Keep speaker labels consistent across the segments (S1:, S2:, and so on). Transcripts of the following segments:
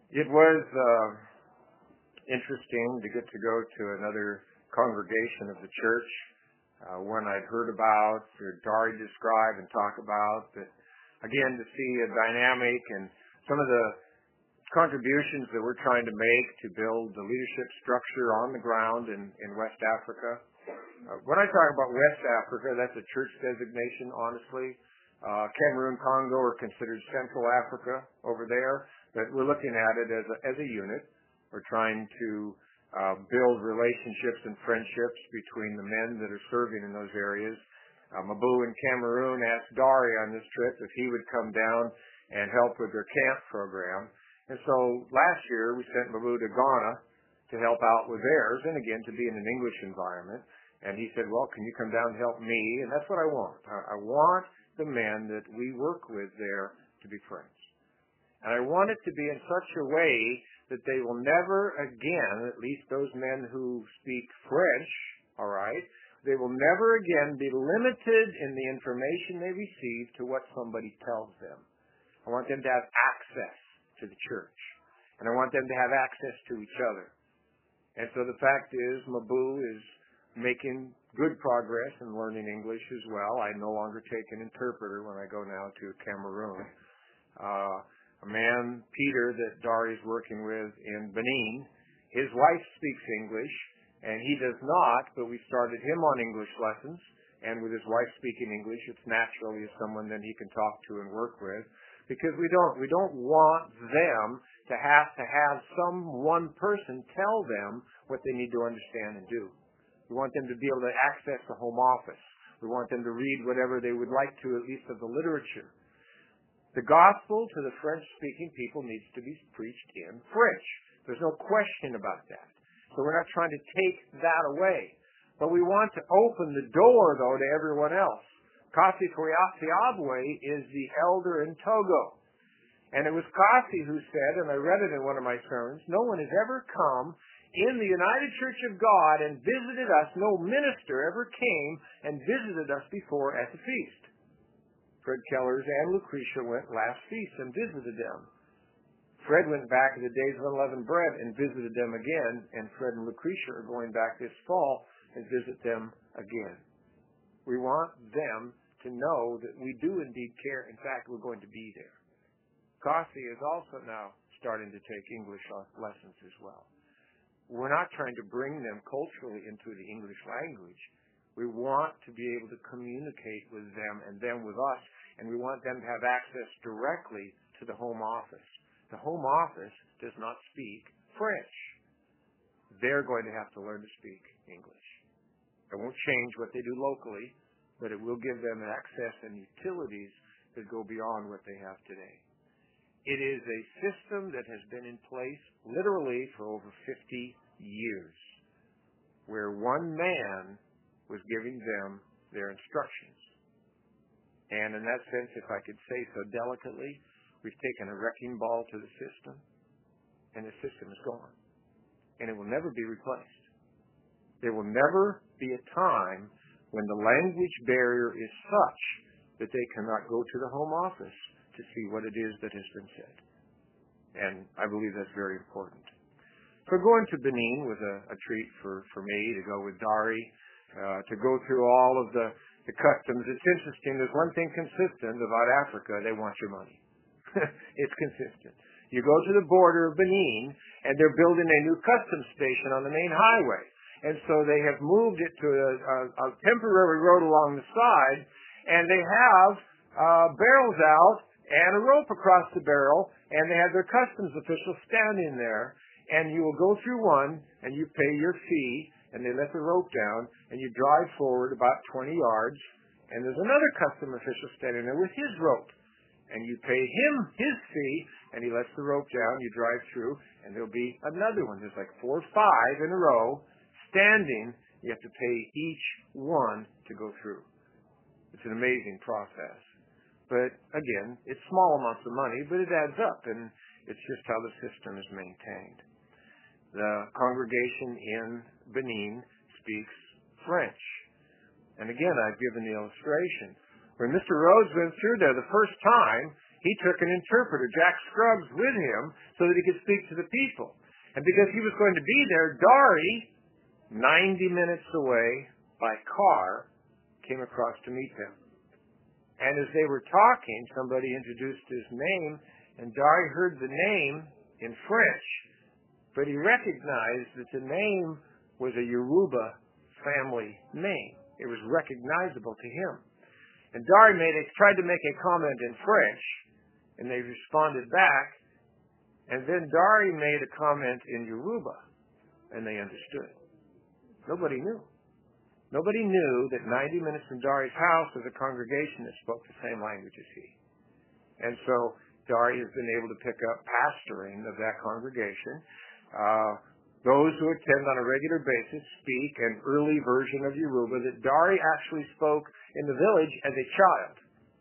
S1: It was interesting to get to go to another congregation of the church, one I'd heard about, or Dari describe and talk about, but again, to see a dynamic and some of the contributions that we're trying to make to build the leadership structure on the ground in West Africa. When I talk about West Africa, that's a church designation, honestly. Cameroon, Congo are considered Central Africa over there, but we're looking at it as a unit. We're trying to build relationships and friendships between the men that are serving in those areas. Mabu in Cameroon asked Dari on this trip if he would come down and help with their camp program. And so last year we sent Mabu to Ghana to help out with theirs, and again to be in an English environment. And he said, well, can you come down and help me? And that's what I want. I want the men that we work with there to be friends. And I want it to be in such a way that they will never again, at least those men who speak French, all right, they will never again be limited in the information they receive to what somebody tells them. I want them to have access to the church. And I want them to have access to each other. And so the fact is, Mabu is making good progress in learning English as well. I no longer take an interpreter when I go now to Cameroon. A man, Peter, that Dari is working with in Benin, his wife speaks English, and he does not, but we started him on English lessons, and with his wife speaking English, it's naturally someone that he can talk to and work with, because we don't want them to have some one person tell them what they need to understand and do. We want them to be able to access the home office. We want them to read whatever they would like to, at least of the literature. The gospel to the French-speaking people needs to be preached in French. There's no question about that. So we're not trying to take that away. But we want to open the door, though, to everyone else. Kasi Koyasiabwe is the elder in Togo. And it was Kasi who said, and I read it in one of my sermons, no one has ever come in the United Church of God and visited us. No minister ever came and visited us before at the feast. Fred Kellers and Lucretia went last feast and visited them. Fred went back in the days of unleavened bread and visited them again, and Fred and Lucretia are going back this fall and visit them again. We want them to know that we do indeed care. In fact, we're going to be there. Kasi is also now starting to take English lessons as well. We're not trying to bring them culturally into the English language. We want to be able to communicate with them and them with us, and we want them to have access directly to the home office. The home office does not speak French. They're going to have to learn to speak English. It won't change what they do locally, but it will give them access and utilities that go beyond what they have today. It is a system that has been in place literally for over 50 years, where one man was giving them their instructions. And in that sense, if I could say so delicately, we've taken a wrecking ball to the system, and the system is gone. And it will never be replaced. There will never be a time when the language barrier is such that they cannot go to the home office to see what it is that has been said. And I believe that's very important. So going to Benin was a treat for me to go with Dari, to go through all of the customs. It's interesting. There's one thing consistent about Africa. They want your money. It's consistent. You go to the border of Benin, and they're building a new customs station on the main highway. And so they have moved it to a temporary road along the side, and they have barrels out and a rope across the barrel, and they have their customs officials standing there, and you will go through one, and you pay your fee, and they let the rope down, and you drive forward about 20 yards, and there's another customs official standing there with his rope, and you pay him his fee, and he lets the rope down, you drive through, and there'll be another one. There's like 4 or 5 in a row, standing. You have to pay each one to go through. It's an amazing process. But again, it's small amounts of money, but it adds up, and it's just how the system is maintained. The congregation in Benin speaks French. And again, I've given the illustration. When Mr. Rhodes went through there the first time, he took an interpreter, Jack Scruggs, with him so that he could speak to the people. And because he was going to be there, Dari, 90 minutes away by car, came across to meet them. And as they were talking, somebody introduced his name, and Dari heard the name in French, but he recognized that the name was a Yoruba family name. It was recognizable to him. And Dari tried to make a comment in French, and they responded back, and then Dari made a comment in Yoruba, and they understood. Nobody knew. Nobody knew that 90 minutes from Dari's house was a congregation that spoke the same language as he. And so Dari has been able to pick up pastoring of that congregation. Those who attend on a regular basis speak an early version of Yoruba that Dari actually spoke in the village as a child.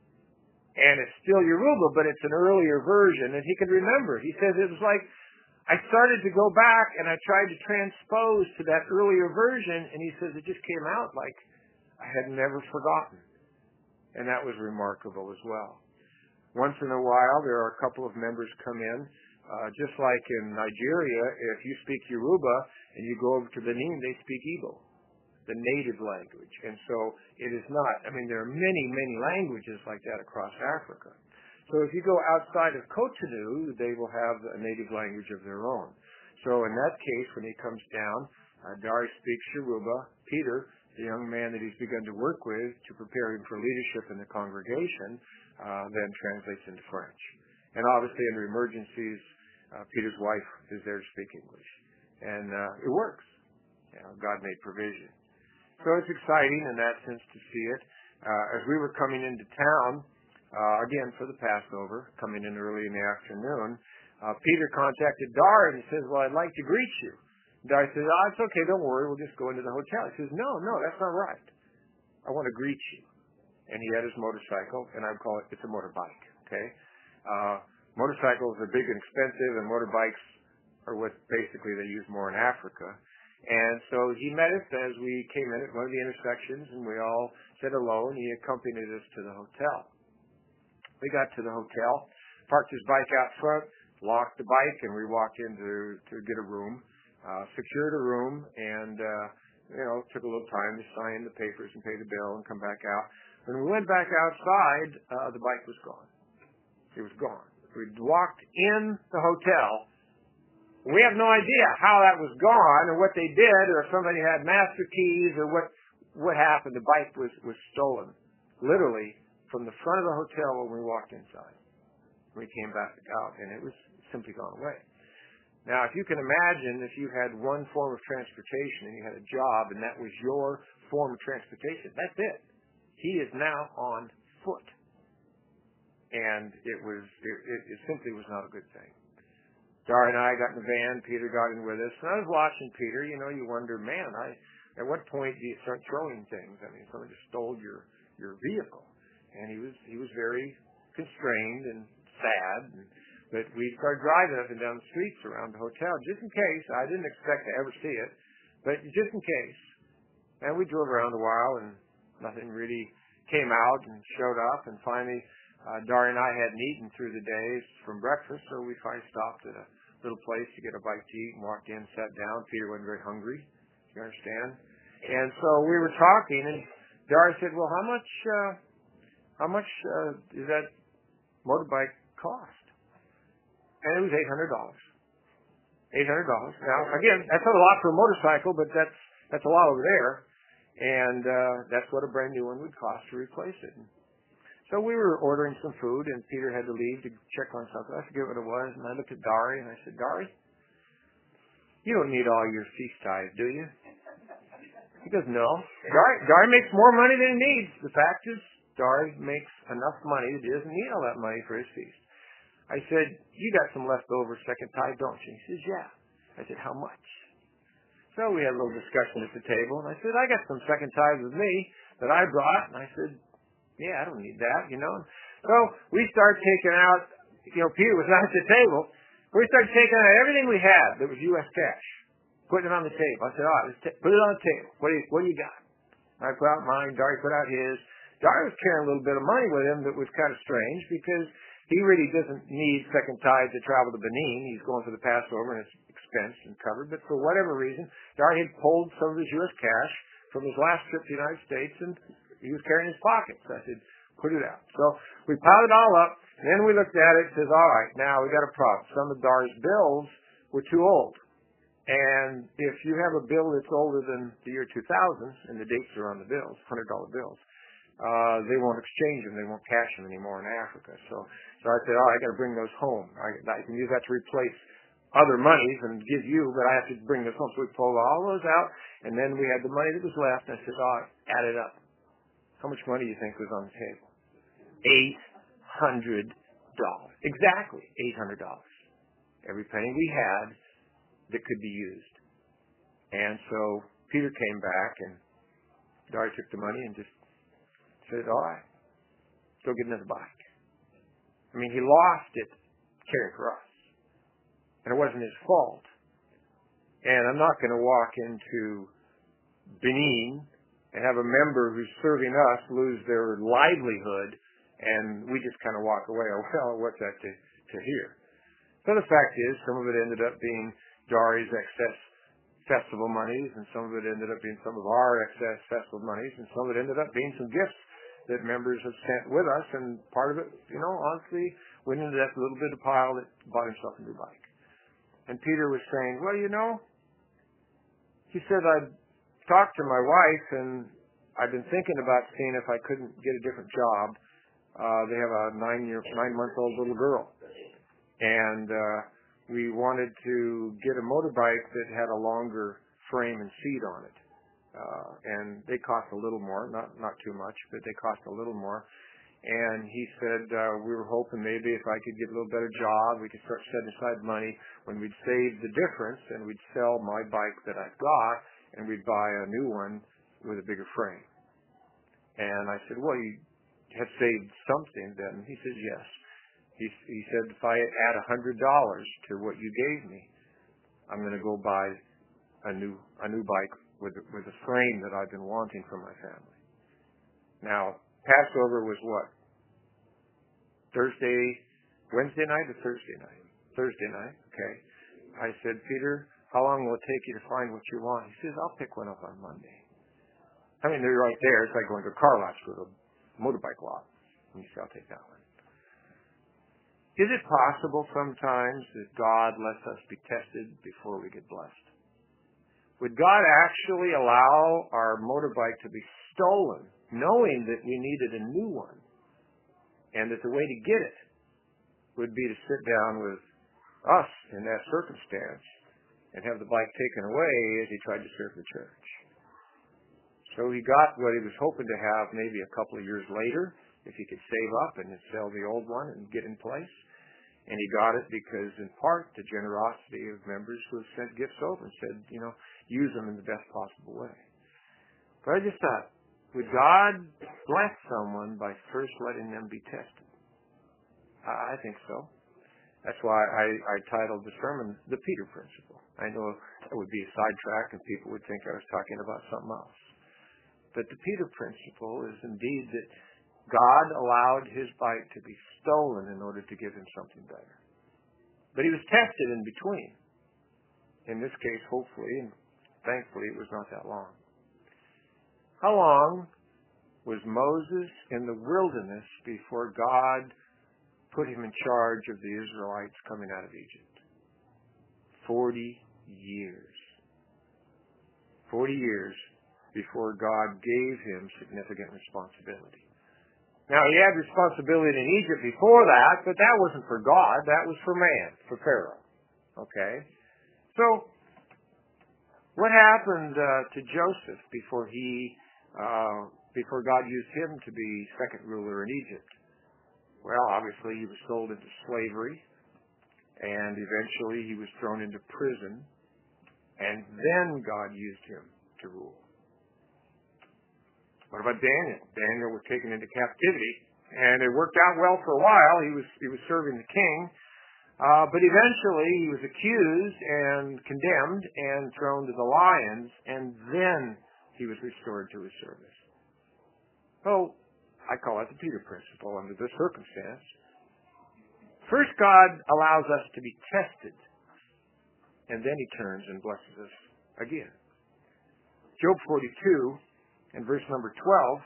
S1: And it's still Yoruba, but it's an earlier version, and he can remember. He says it was like, I started to go back and I tried to transpose to that earlier version, and he says it just came out like I had never forgotten. And that was remarkable as well. Once in a while, there are a couple of members come in, just like in Nigeria, if you speak Yoruba and you go over to Benin, they speak Igbo, the native language. And so it is not, there are many, many languages like that across Africa. So if you go outside of Cotonou, they will have a native language of their own. So in that case, when he comes down, Dari speaks Yoruba. Peter, the young man that he's begun to work with to prepare him for leadership in the congregation, then translates into French. And obviously under emergencies, Peter's wife is there to speak English. And it works. God made provision. So it's exciting in that sense to see it. As we were coming into town, again for the Passover, coming in early in the afternoon, Peter contacted Dari and he says, well, I'd like to greet you. Dari says, oh, it's okay, don't worry, we'll just go into the hotel. He says, no, that's not right. I want to greet you. And he had his motorcycle, and I would call it's a motorbike, okay? Motorcycles are big and expensive, and motorbikes are what basically they use more in Africa. And so he met us as we came in at one of the intersections, and we all said hello, and he accompanied us to the hotel. We got to the hotel, parked his bike out front, locked the bike, and we walked in to get a room, secured a room, and took a little time to sign the papers and pay the bill and come back out. When we went back outside, the bike was gone. It was gone. We walked in the hotel. We have no idea how that was gone or what they did, or if somebody had master keys or what happened. The bike was stolen, literally, from the front of the hotel when we walked inside. We came back out, and it was simply gone away. Now, if you can imagine, if you had one form of transportation and you had a job and that was your form of transportation, that's it. He is now on foot. And it simply was not a good thing. Dari and I got in the van. Peter got in with us. And I was watching Peter. You wonder, man, at what point do you start throwing things? Someone just stole your vehicle. And he was very constrained and sad. But we started driving up and down the streets around the hotel, just in case. I didn't expect to ever see it, but just in case. And we drove around a while, and nothing really came out and showed up. And finally, Dari and I hadn't eaten through the days from breakfast, so we finally stopped at a little place to get a bite to eat and walked in, sat down. Peter wasn't very hungry, you understand? And so we were talking, and Dari said, well, how much does that motorbike cost? And it was $800. $800. Now, again, that's not a lot for a motorcycle, but that's a lot over there. And that's what a brand new one would cost to replace it. So we were ordering some food, and Peter had to leave to check on something. I forget what it was, and I looked at Dari, and I said, Dari, you don't need all your feast tithes, do you? He goes, no. Dari makes more money than he needs. The fact is, Dari makes enough money that he doesn't need all that money for his feast. I said, you got some leftover second tithe, don't you? He says, yeah. I said, how much? So we had a little discussion at the table, and I said, I got some second tithe with me that I brought, and I said, yeah, I don't need that, So we started taking out, Peter was not at the table. We started taking out everything we had that was U.S. cash, putting it on the table. I said, all right, put it on the table. What do you got? I put out mine. Dari put out his. Dari was carrying a little bit of money with him that was kind of strange because he really doesn't need second tithe to travel to Benin. He's going for the Passover and it's expensed and covered. But for whatever reason, Dari had pulled some of his U.S. cash from his last trip to the United States and he was carrying his pockets. I said, put it out. So we piled it all up. And then we looked at it and says, all right, now we got a problem. Some of Dari's bills were too old. And if you have a bill that's older than the year 2000, and the dates are on the bills, $100 bills, they won't exchange them. They won't cash them anymore in Africa. So I said, I got to bring those home. I can use that to replace other monies and give you, but I have to bring this home. So we pulled all those out, and then we had the money that was left. And I said, add it up. How much money do you think was on the table? $800. Exactly $800. Every penny we had that could be used. And so Peter came back, and Dari took the money and just said, all right, go get another bike. I mean, he lost it caring for us. And it wasn't his fault. And I'm not going to walk into Benin and have a member who's serving us lose their livelihood, and we just kind of walk away. Well, what's that to hear? So the fact is, some of it ended up being Dari's excess festival monies, and some of it ended up being some of our excess festival monies, and some of it ended up being some gifts that members have sent with us, and part of it, honestly, went into that little bit of pile that bought himself a new bike. And Peter was saying, well, he said, I'd talked to my wife, and I've been thinking about seeing if I couldn't get a different job. They have a 9-month-old little girl. And we wanted to get a motorbike that had a longer frame and seat on it. And they cost a little more, not too much, but they cost a little more. And he said, we were hoping maybe if I could get a little better job, we could start setting aside money when we'd save the difference, and we'd sell my bike that I've got, and we'd buy a new one with a bigger frame. And I said, well, you have saved something then. He says, yes. He said, if I add $100 to what you gave me, I'm going to go buy a new bike with a frame that I've been wanting for my family. Now, Passover was what? Wednesday night or Thursday night? Thursday night, okay. I said, Peter, how long will it take you to find what you want? He says, I'll pick one up on Monday. I mean, they're right there. It's like going to a car lot, to a motorbike lot. And he said, I'll take that one. Is it possible sometimes that God lets us be tested before we get blessed? Would God actually allow our motorbike to be stolen, knowing that we needed a new one, and that the way to get it would be to sit down with us in that circumstance and have the bike taken away as he tried to serve the church? So he got what he was hoping to have maybe a couple of years later, if he could save up and sell the old one and get in place. And he got it because, in part, the generosity of members who have sent gifts over and said, use them in the best possible way. But I just thought, would God bless someone by first letting them be tested? I think so. That's why I titled the sermon, The Peter Principle. I know that would be a sidetrack and people would think I was talking about something else. But the Peter Principle is indeed that God allowed his bike to be stolen in order to give him something better. But he was tested in between. In this case, hopefully, and thankfully, it was not that long. How long was Moses in the wilderness before God put him in charge of the Israelites coming out of Egypt? 40 years. 40 years before God gave him significant responsibility. Now, he had responsibility in Egypt before that, but that wasn't for God. That was for man, for Pharaoh. Okay? So, what happened to Joseph before God used him to be second ruler in Egypt? Well, obviously, he was sold into slavery, and eventually he was thrown into prison, and then God used him to rule. What about Daniel? Daniel was taken into captivity, and it worked out well for a while. He was serving the king, but eventually he was accused and condemned and thrown to the lions, and then he was restored to his service. So I call it the Peter Principle under this circumstance. First, God allows us to be tested, and then He turns and blesses us again. Job 42 and verse number 12,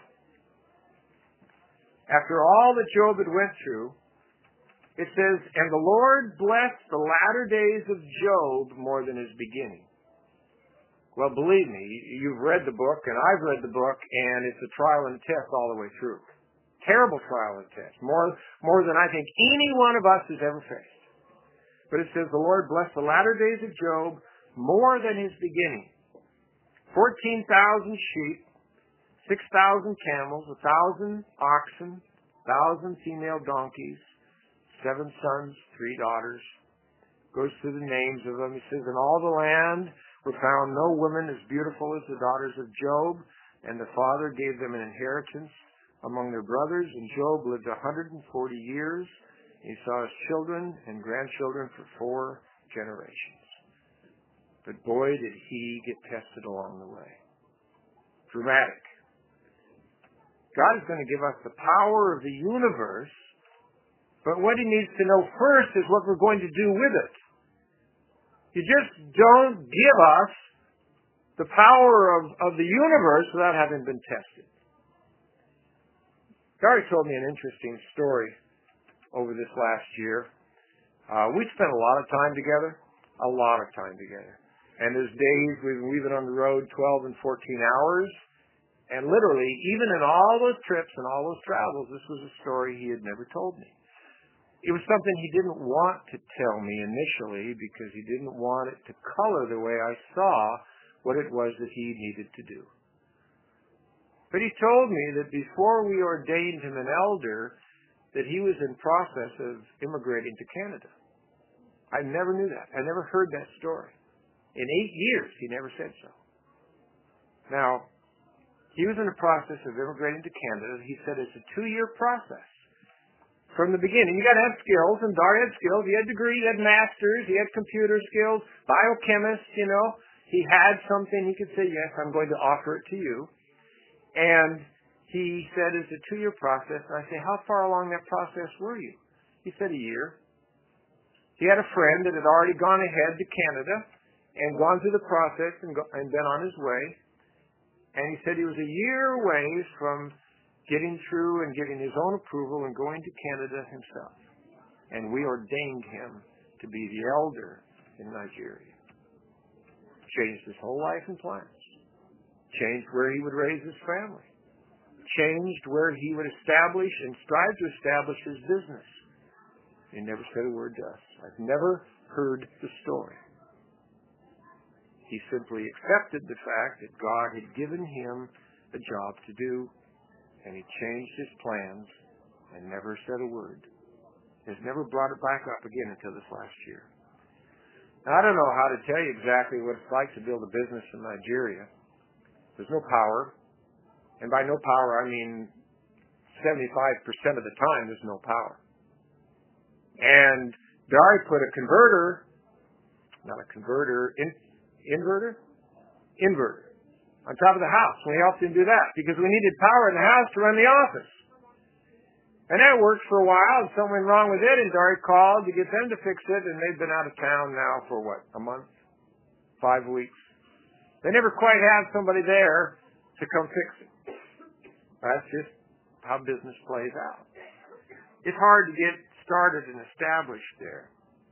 S1: after all that Job had went through, it says, and the Lord blessed the latter days of Job more than his beginning. Well, believe me, you've read the book, and I've read the book, and it's a trial and test all the way through. Terrible trial and test, more than I think any one of us has ever faced. But it says, the Lord blessed the latter days of Job more than his beginning. 14,000 sheep, 6,000 camels, 1,000 oxen, 1,000 female donkeys, 7 sons, 3 daughters. Goes through the names of them. He says, in all the land were found no women as beautiful as the daughters of Job, and the father gave them an inheritance among their brothers, and Job lived 140 years. He saw his children and grandchildren for 4 generations. But boy, did he get tested along the way. Dramatic. God is going to give us the power of the universe, but what He needs to know first is what we're going to do with it. You just don't give us the power of the universe without having been tested. Gary told me an interesting story over this last year. We spent a lot of time together. And there's days we've been on the road 12 and 14 hours. And literally, even in all those trips and all those travels, this was a story he had never told me. It was something he didn't want to tell me initially because he didn't want it to color the way I saw what it was that he needed to do. But he told me that before we ordained him an elder, that he was in process of immigrating to Canada. I never knew that. I never heard that story. In 8 years, he never said so. Now, he was in the process of immigrating to Canada. He said it's a 2-year process. From the beginning, you got to have skills, and Dar had skills. He had degrees, he had masters, he had computer skills, biochemist, He had something he could say, yes, I'm going to offer it to you. And he said it's a 2-year process. And I say, how far along that process were you? He said a year. He had a friend that had already gone ahead to Canada and gone through the process and been on his way. And he said he was a year away from getting through and getting his own approval and going to Canada himself. And we ordained him to be the elder in Nigeria. Changed his whole life and plans. Changed where he would raise his family. Changed where he would establish and strive to establish his business. He never said a word to us. I've never heard the story. He simply accepted the fact that God had given him a job to do, and he changed his plans and never said a word. Has never brought it back up again until this last year. Now, I don't know how to tell you exactly what it's like to build a business in Nigeria. There's no power. And by no power, I mean 75% of the time there's no power. And Dari put a converter, not a converter, inverter on top of the house. We helped him do that because we needed power in the house to run the office. And that worked for a while, and something went wrong with it, and Dari called to get them to fix it, and they've been out of town now for a month? 5 weeks. They never quite have somebody there to come fix it. That's just how business plays out. It's hard to get started and established there.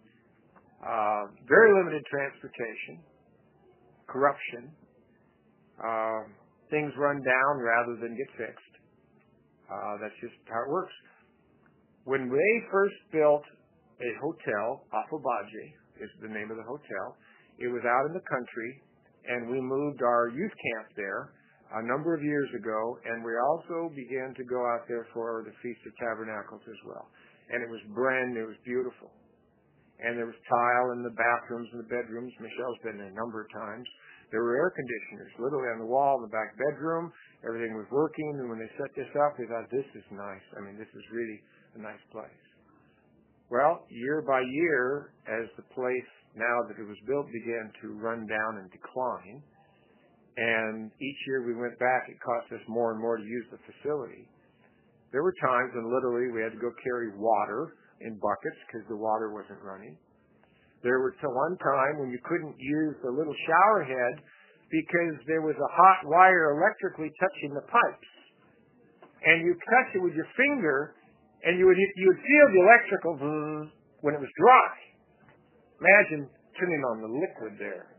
S1: Very limited transportation, corruption, things run down rather than get fixed. That's just how it works. When they first built a hotel, Afobaje is the name of the hotel, it was out in the country, and we moved our youth camp there a number of years ago, and we also began to go out there for the Feast of Tabernacles as well. And it was brand new, it was beautiful. And there was tile in the bathrooms and the bedrooms. Michelle's been there a number of times. There were air conditioners literally on the wall in the back bedroom. Everything was working, and when they set this up, they thought, this is nice. I mean, this is really a nice place. Well, year by year, as the place, now that it was built, began to run down and decline, and each year we went back, it cost us more and more to use the facility. There were times when literally we had to go carry water in buckets because the water wasn't running. There was one time when you couldn't use the little shower head because there was a hot wire electrically touching the pipes. And you touch it with your finger, and you would feel the electrical when it was dry. Imagine turning on the liquid there.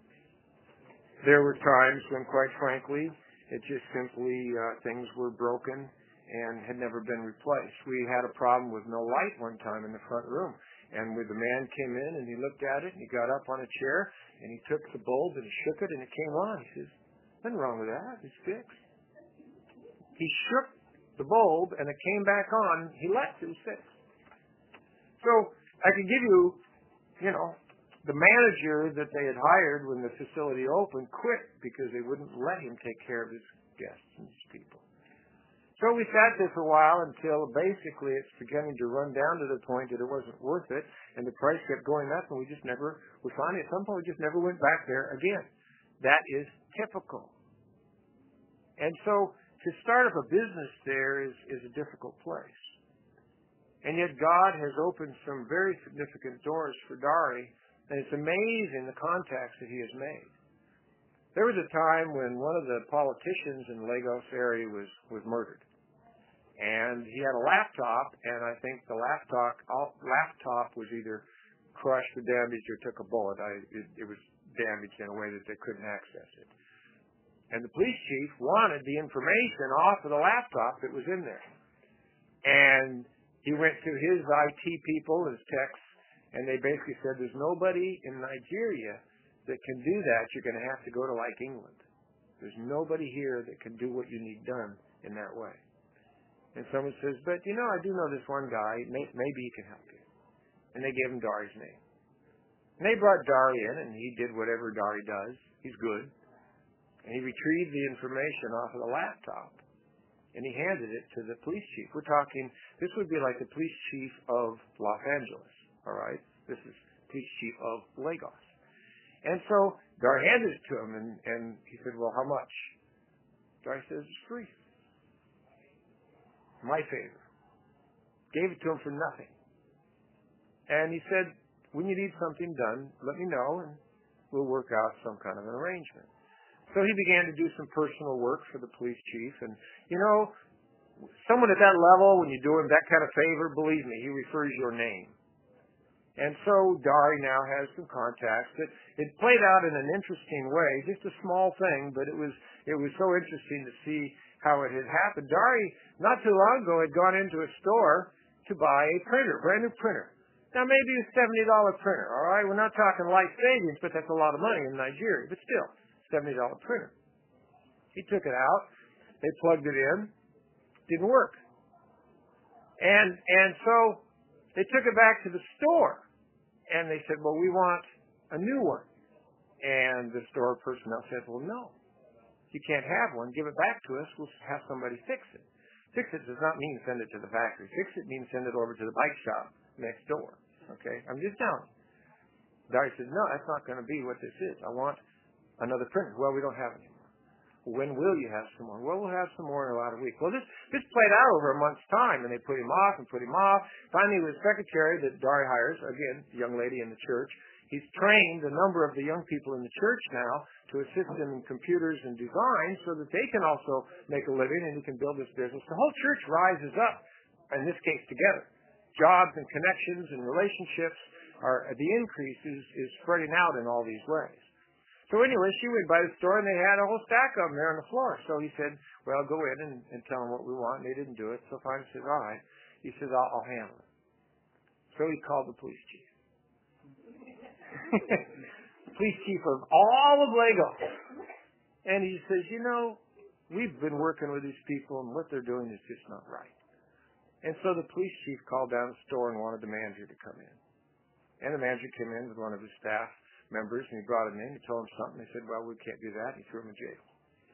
S1: There were times when, quite frankly, it just simply, things were broken and had never been replaced. We had a problem with no light one time in the front room. And when the man came in and he looked at it and he got up on a chair and he took the bulb and he shook it and it came on. He says, nothing wrong with that. It's fixed. He shook the bulb and it came back on. He left. It was fixed. So I could give you, the manager that they had hired when the facility opened quit because they wouldn't let him take care of his guests and his people. So we sat there for a while until basically it's beginning to run down to the point that it wasn't worth it, and the price kept going up, and we finally at some point we just never went back there again. That is typical. And so to start up a business there is a difficult place. And yet God has opened some very significant doors for Dari, and it's amazing the contacts that he has made. There was a time when one of the politicians in the Lagos area was murdered. And he had a laptop, and I think the laptop was either crushed or damaged or took a bullet. It was damaged in a way that they couldn't access it. And the police chief wanted the information off of the laptop that was in there. And he went to his IT people, his techs, and they basically said, there's nobody in Nigeria that can do that. You're going to have to go to like England. There's nobody here that can do what you need done in that way. And someone says, but I do know this one guy. Maybe he can help you. And they gave him Dari's name. And they brought Dari in, and he did whatever Dari does. He's good. And he retrieved the information off of the laptop, and he handed it to the police chief. We're talking, this would be like the police chief of Los Angeles, all right? This is police chief of Lagos. And so Dari handed it to him, and he said, well, how much? Dari says, it's free. My favor. Gave it to him for nothing. And he said, when you need something done, let me know, and we'll work out some kind of an arrangement. So he began to do some personal work for the police chief. And, someone at that level, when you do him that kind of favor, believe me, he refers your name. And so Dari now has some contacts. It played out in an interesting way, just a small thing, but it was so interesting to see how it had happened. Dari, not too long ago, had gone into a store to buy a printer, brand new printer. Now, maybe a $70 printer, all right? We're not talking life savings, but that's a lot of money in Nigeria. But still, $70 printer. He took it out. They plugged it in. Didn't work. And so they took it back to the store. And they said, well, we want a new one. And the store personnel said, well, no. You can't have one. Give it back to us. We'll have somebody fix it. Fix it does not mean send it to the factory. Fix it means send it over to the bike shop next door. Okay? I'm just telling you. Dari said, no, that's not going to be what this is. I want another printer. Well, we don't have any more. When will you have some more? Well, we'll have some more in about a week. Well, this played out over a month's time, and they put him off and put him off. Finally, the secretary that Dari hires, again, a young lady in the church, he's trained a number of the young people in the church now to assist them in computers and design so that they can also make a living and he can build this business. The whole church rises up, in this case, together. Jobs and connections and relationships the increase is spreading out in all these ways. So anyway, she went by the store and they had a whole stack of them there on the floor. So he said, well, go in and tell them what we want. And they didn't do it. So finally he says, all right. He says, I'll handle it. So he called the police chief. Police chief of all of Lagos. And he says, we've been working with these people and what they're doing is just not right. And so the police chief called down the store and wanted the manager to come in. And the manager came in with one of his staff members and he brought him in. He told him something. They said, well, we can't do that. He threw him in jail.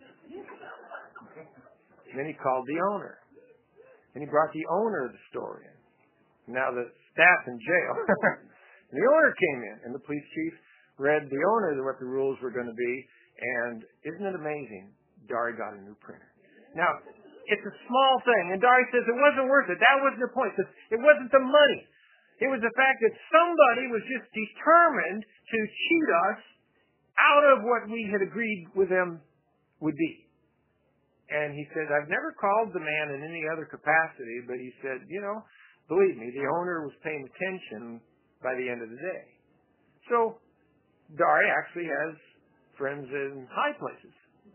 S1: And then he called the owner. And he brought the owner of the store in. Now the staff in jail. And the owner came in, and the police chief read the owner what the rules were going to be, and isn't it amazing? Dari got a new printer. Now, it's a small thing, and Dari says it wasn't worth it. That wasn't the point. It wasn't the money. It was the fact that somebody was just determined to cheat us out of what we had agreed with them would be. And he said, I've never called the man in any other capacity, but he said, believe me, the owner was paying attention by the end of the day. So Dari actually has friends in high places.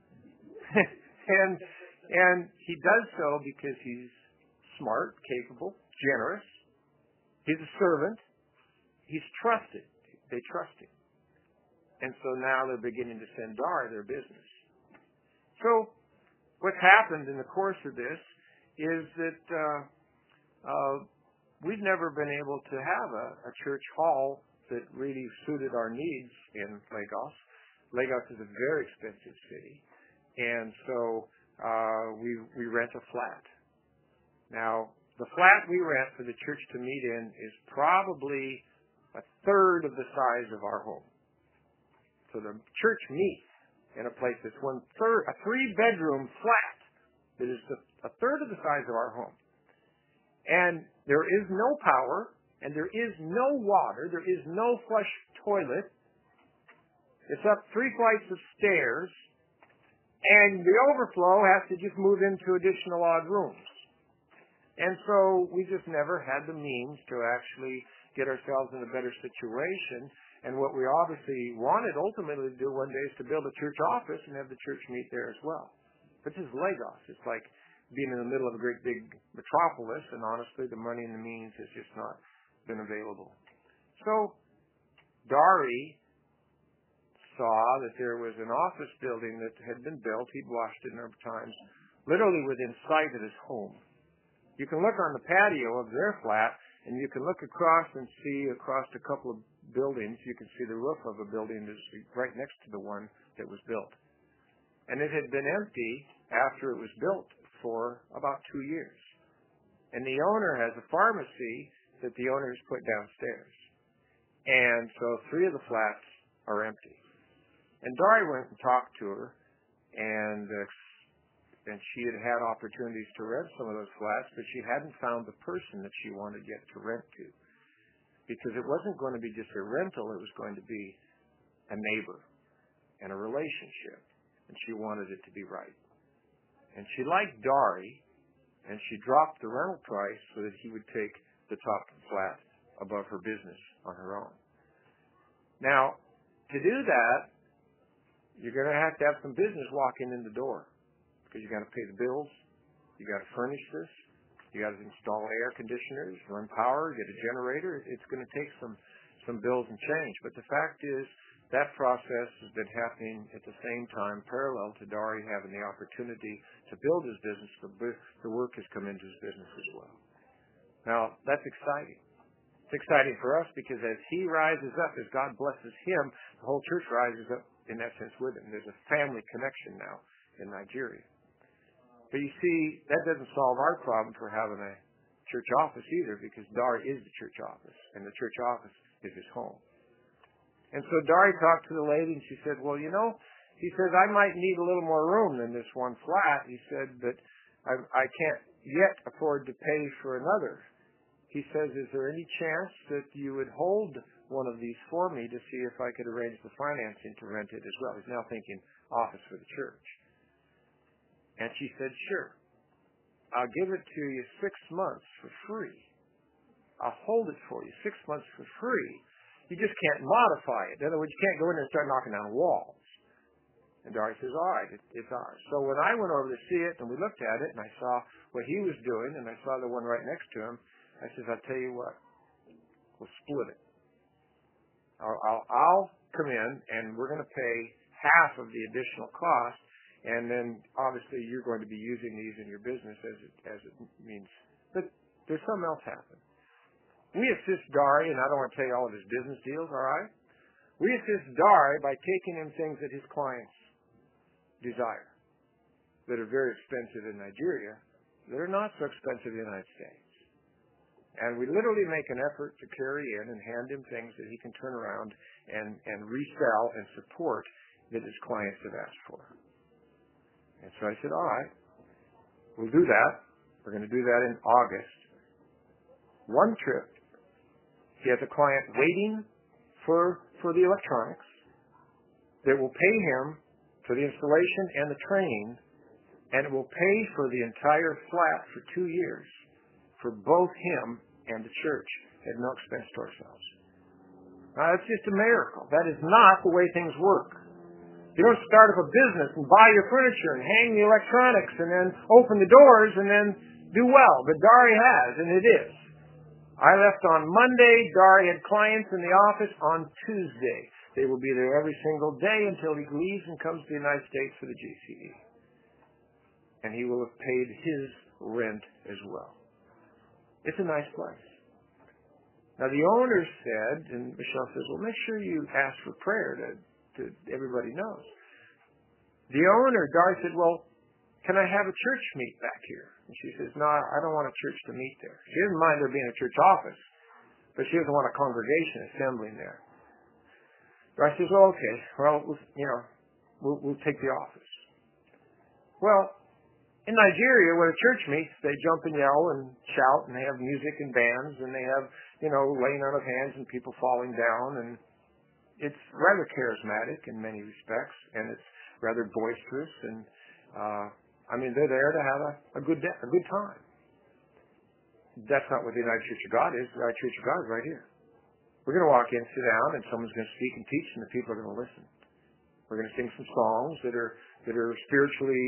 S1: and he does so because he's smart, capable, generous. He's a servant. He's trusted. They trust him. And so now they're beginning to send Dari their business. So what's happened in the course of this is that we've never been able to have a church hall that really suited our needs in Lagos. Lagos is a very expensive city, and so we rent a flat. Now, the flat we rent for the church to meet in is probably a third of the size of our home. So the church meets in a place that's a 3-bedroom flat that is a third of the size of our home. And there is no power, and there is no water, there is no flush toilet. It's up 3 flights of stairs, and the overflow has to just move into additional odd rooms. And so we just never had the means to actually get ourselves in a better situation. And what we obviously wanted ultimately to do one day is to build a church office and have the church meet there as well. But this is Lagos. It's like being in the middle of a great big metropolis, and honestly, the money and the means has just not been available. So Dari saw that there was an office building that had been built. He'd watched it a number of times, literally within sight of his home. You can look on the patio of their flat, and you can look across and see across a couple of buildings. You can see the roof of a building that's right next to the one that was built. And it had been empty after it was built for about 2 years. And the owner has a pharmacy that the owner has put downstairs. And so 3 of the flats are empty. And Dari went and talked to her, and she had opportunities to rent some of those flats, but she hadn't found the person that she wanted yet to rent to. Because it wasn't going to be just a rental, it was going to be a neighbor and a relationship. And she wanted it to be right. And she liked Dari, and she dropped the rental price so that he would take the top flat above her business on her own. Now, to do that, you're going to have some business walking in the door. Because you got to pay the bills, you got to furnish this, you got to install air conditioners, run power, get a generator. It's going to take some bills and change. But the fact is that process has been happening at the same time, parallel to Dari having the opportunity to build his business. The work has come into his business as well. Now, that's exciting. It's exciting for us because as he rises up, as God blesses him, the whole church rises up in that sense with him. There's a family connection now in Nigeria. But you see, that doesn't solve our problem for having a church office either, because Dari is the church office, and the church office is his home. And so Dari talked to the lady, and she said, well, he says, I might need a little more room than this one flat. He said, but I can't yet afford to pay for another. He says, is there any chance that you would hold one of these for me to see if I could arrange the financing to rent it as well? He's now thinking office for the church. And she said, sure. I'll give it to you 6 months for free. I'll hold it for you 6 months for free. You just can't modify it. In other words, you can't go in there and start knocking down walls. And Dari says, all right, it's ours. So when I went over to see it and we looked at it and I saw what he was doing and I saw the one right next to him, I says, I'll tell you what, we'll split it. I'll come in and we're going to pay half of the additional cost. And then, obviously, you're going to be using these in your business as it means. But there's something else happening. We assist Dari, and I don't want to tell you all of his business deals, all right? We assist Dari by taking him things that his clients desire that are very expensive in Nigeria that are not so expensive in the United States. And we literally make an effort to carry in and hand him things that he can turn around and resell and support that his clients have asked for. And so I said, all right, we'll do that. We're going to do that in August. One trip He has a client waiting for the electronics that will pay him for the installation and the training, and it will pay for the entire flat for 2 years for both him and the church at no expense to ourselves. Now, that's just a miracle. That is not the way things work. You don't start up a business and buy your furniture and hang the electronics and then open the doors and then do well. But Dari has, and it is. I left on Monday. Dari had clients in the office on Tuesday. They will be there every single day until he leaves and comes to the United States for the GCE. And he will have paid his rent as well. It's a nice place. Now, the owner said, and Michelle says, well, make sure you ask for prayer to everybody knows. The owner, Dari, said, well, can I have a church meet back here? And she says, no, I don't want a church to meet there. She doesn't mind there being a church office, but she doesn't want a congregation assembling there. Dari says, well, okay, well, we'll take the office. Well, in Nigeria, when a church meets, they jump and yell and shout, and they have music and bands, and they have, laying on of hands and people falling down, and it's rather charismatic in many respects, and it's rather boisterous, and they're there to have a good time. That's not what the United Church of God is. The United Church of God is right here. We're going to walk in, sit down, and someone's going to speak and teach, and the people are going to listen. We're going to sing some songs that are spiritually,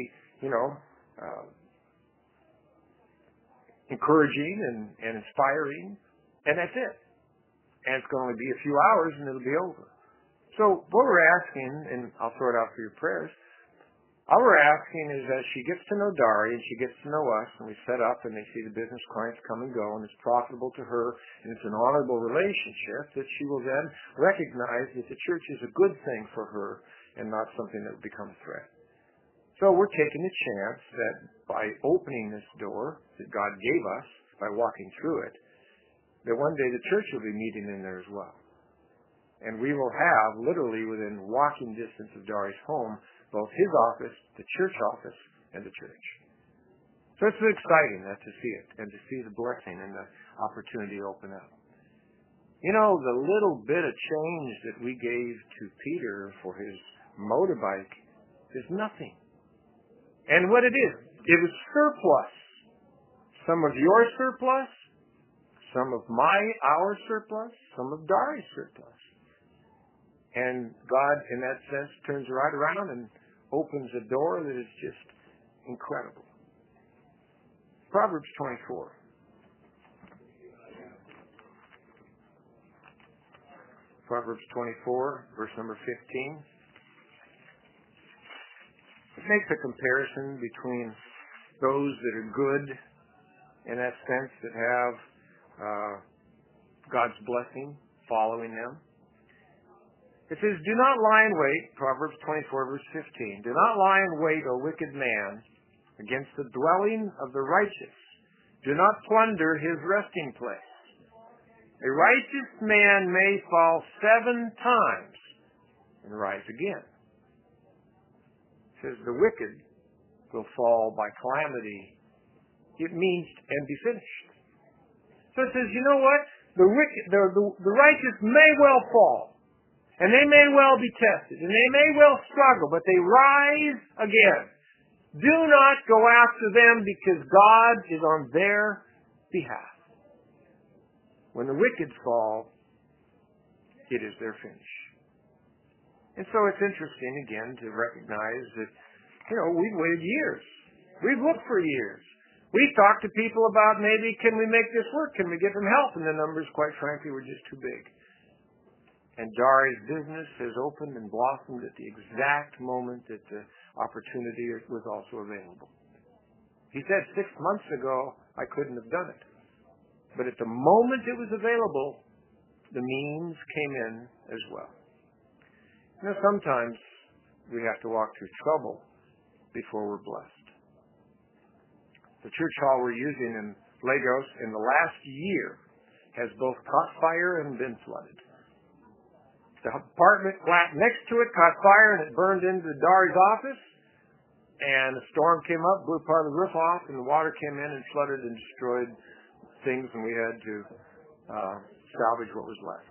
S1: encouraging and inspiring, and that's it. And it's going to only be a few hours, and it'll be over. So what we're asking, and I'll throw it out for your prayers, all we're asking is that she gets to know Dari and she gets to know us, and we set up and they see the business clients come and go, and it's profitable to her, and it's an honorable relationship, that she will then recognize that the church is a good thing for her and not something that will become a threat. So we're taking the chance that by opening this door that God gave us, by walking through it, that one day the church will be meeting in there as well. And we will have, literally within walking distance of Dari's home, both his office, the church office, and the church. So it's exciting to see it and to see the blessing and the opportunity open up. The little bit of change that we gave to Peter for his motorbike is nothing. And what it is, it was surplus. Some of your surplus, some of our surplus, some of Dari's surplus. And God, in that sense, turns right around and opens a door that is just incredible. Proverbs 24. Proverbs 24, verse number 15. It makes a comparison between those that are good, in that sense, that have God's blessing following them. It says, do not lie in wait, Proverbs 24, verse 15. Do not lie in wait, O wicked man, against the dwelling of the righteous. Do not plunder his resting place. A righteous man may fall 7 times and rise again. It says, the wicked will fall by calamity. It means and be finished. So it says, you know what? The righteous may well fall. And they may well be tested, and they may well struggle, but they rise again. Do not go after them, because God is on their behalf. When the wicked fall, it is their finish. And so it's interesting, again, to recognize that, we've waited years. We've looked for years. We've talked to people about maybe, can we make this work? Can we get them help? And the numbers, quite frankly, were just too big. And Dari's business has opened and blossomed at the exact moment that the opportunity was also available. He said 6 months ago, I couldn't have done it. But at the moment it was available, the means came in as well. Sometimes we have to walk through trouble before we're blessed. The church hall we're using in Lagos in the last year has both caught fire and been flooded. The apartment flat next to it caught fire and it burned into Dari's office, and a storm came up, blew part of the roof off, and the water came in and flooded and destroyed things, and we had to salvage what was left.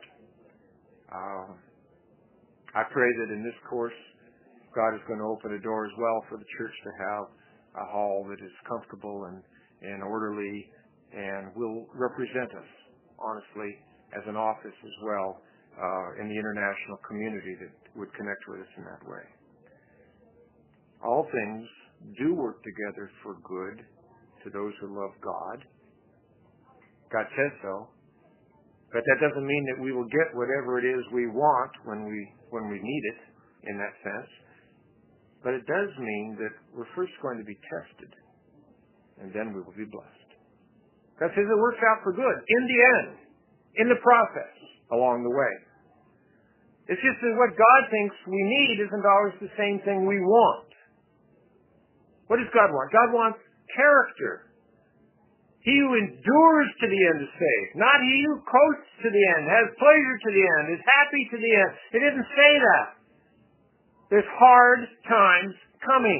S1: I pray that in this course, God is going to open a door as well for the church to have a hall that is comfortable and orderly and will represent us, honestly, as an office as well in the international community that would connect with us in that way. All things do work together for good to those who love God. God says so. But that doesn't mean that we will get whatever it is we want when we need it, in that sense. But it does mean that we're first going to be tested, and then we will be blessed. God says it works out for good, in the end, in the process, along the way. It's just that what God thinks we need isn't always the same thing we want. What does God want? God wants character. He who endures to the end is saved. Not he who coasts to the end, has pleasure to the end, is happy to the end. It doesn't say that. There's hard times coming.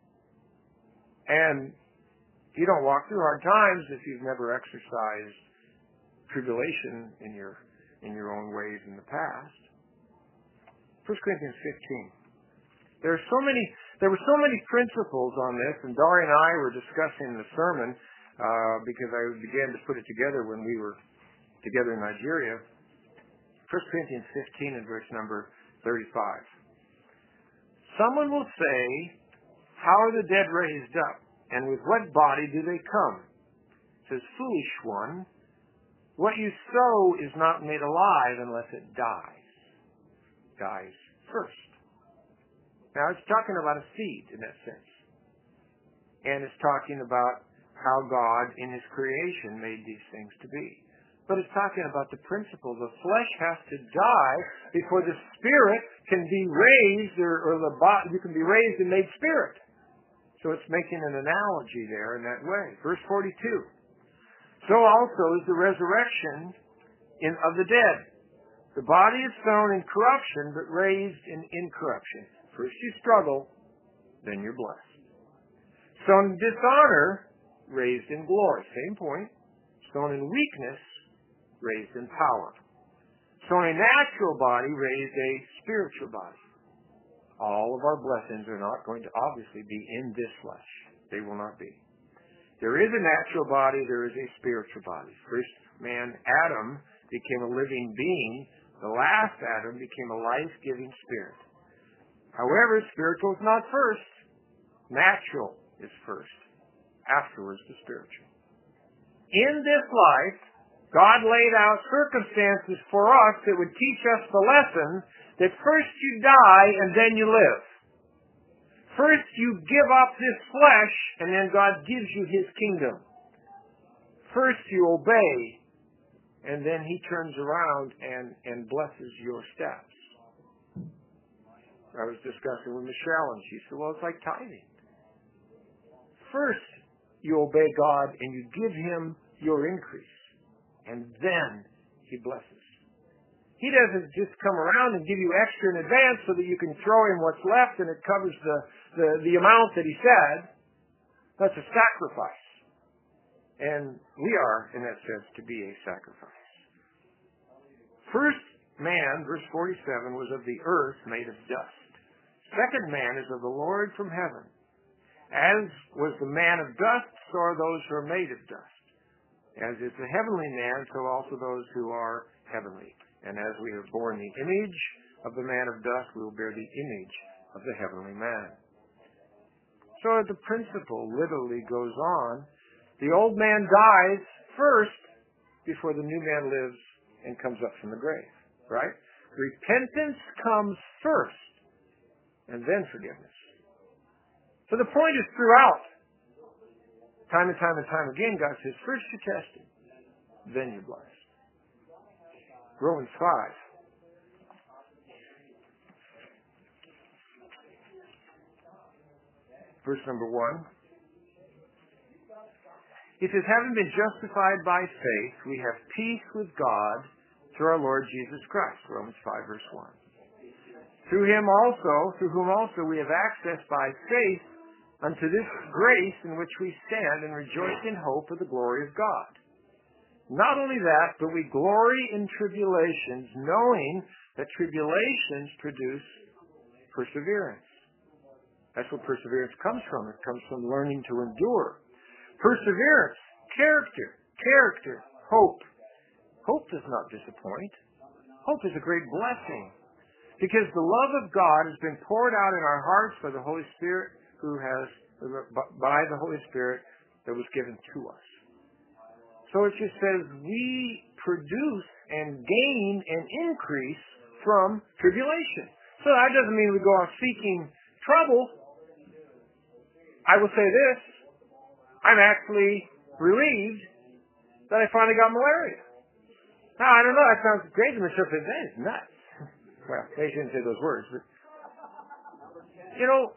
S1: And you don't walk through hard times if you've never exercised tribulation in your own ways in the past. 1 Corinthians 15. There were so many principles on this, and Dari and I were discussing the sermon because I began to put it together when we were together in Nigeria. 1 Corinthians 15 and verse number 35. Someone will say, how are the dead raised up? And with what body do they come? It says, foolish one, what you sow is not made alive unless it dies. Dies first. Now it's talking about a seed in that sense. And it's talking about how God in His creation made these things to be. But it's talking about the principle. The flesh has to die before the spirit can be raised, or the body, you can be raised and made spirit. So it's making an analogy there in that way. Verse 42. So also is the resurrection of the dead. The body is sown in corruption, but raised in incorruption. First you struggle, then you're blessed. Sown in dishonor, raised in glory. Same point. Sown in weakness, raised in power. Sown a natural body, raised a spiritual body. All of our blessings are not going to obviously be in this flesh. They will not be. There is a natural body, there is a spiritual body. First man, Adam, became a living being. The last Adam became a life-giving spirit. However, spiritual is not first. Natural is first. Afterwards, the spiritual. In this life, God laid out circumstances for us that would teach us the lesson that first you die and then you live. First you give up this flesh and then God gives you His kingdom. First you obey and then He turns around and blesses your steps. I was discussing with Michelle and she said, well, it's like tithing. First you obey God and you give Him your increase. And then He blesses. He doesn't just come around and give you extra in advance so that you can throw in what's left and it covers the amount that He said. That's a sacrifice. And we are, in that sense, to be a sacrifice. First man, verse 47, was of the earth made of dust. Second man is of the Lord from heaven. As was the man of dust, so are those who are made of dust. As is the heavenly man, so also those who are heavenly. And as we have borne the image of the man of dust, we will bear the image of the heavenly man. So the principle literally goes on. The old man dies first before the new man lives and comes up from the grave. Right? Repentance comes first, and then forgiveness. So the point is throughout. Time and time and time again, God says, first you're tested, then you're blessed. Romans 5. Verse number 1. It says, having been justified by faith, we have peace with God through our Lord Jesus Christ. Romans 5, verse 1. Through whom also we have access by faith unto this grace in which we stand and rejoice in hope of the glory of God. Not only that, but we glory in tribulations, knowing that tribulations produce perseverance. That's what perseverance comes from. It comes from learning to endure. Perseverance, character, hope. Hope does not disappoint. Hope is a great blessing because the love of God has been poured out in our hearts by the Holy Spirit by the Holy Spirit that was given to us. So it just says we produce and gain and increase from tribulation. So that doesn't mean we go on seeking trouble. I will say this. I'm actually relieved that I finally got malaria. Now, I don't know. That sounds crazy. Myself says, that is nuts. Well, they shouldn't say those words. But, you know,